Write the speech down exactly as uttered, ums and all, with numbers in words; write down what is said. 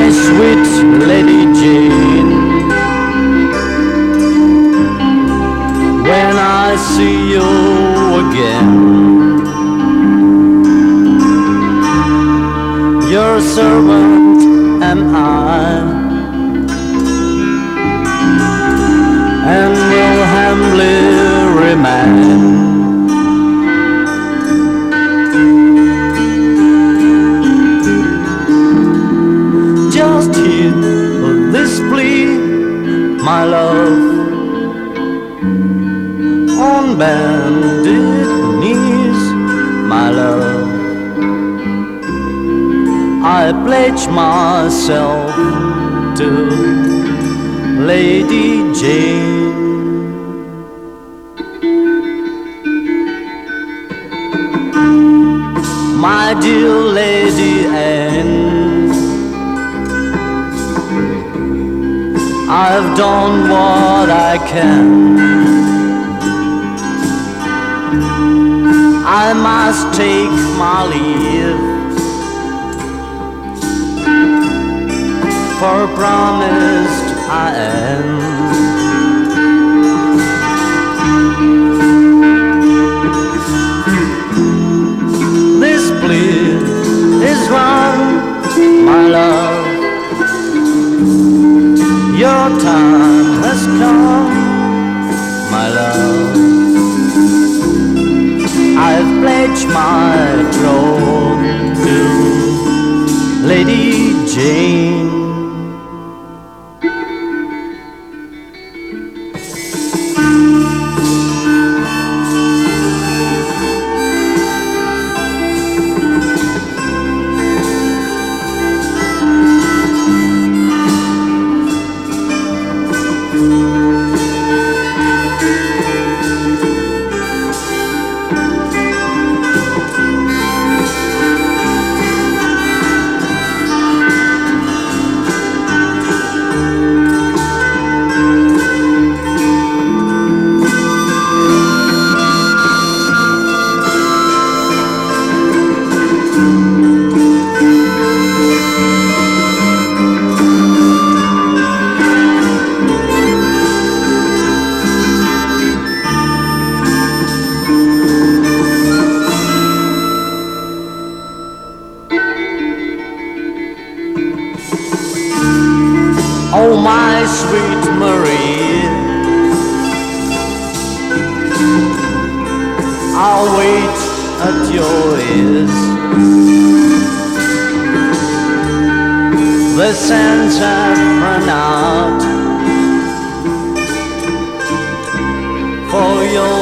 sweet Lady Jane, when I see you again, your servant am I, and will humbly remain. Just hear this plea, my love, on bended knees, my love. I pledge myself to Lady Jane. My dear Lady Anne, I've done what I can. I must take my leave, for promised I am. This plea is wrong, my love. Your time has come, my love. I've pledged my troth to Lady Jane. Oh, my sweet Marie, I'll wait at your ears. The sands have run out for your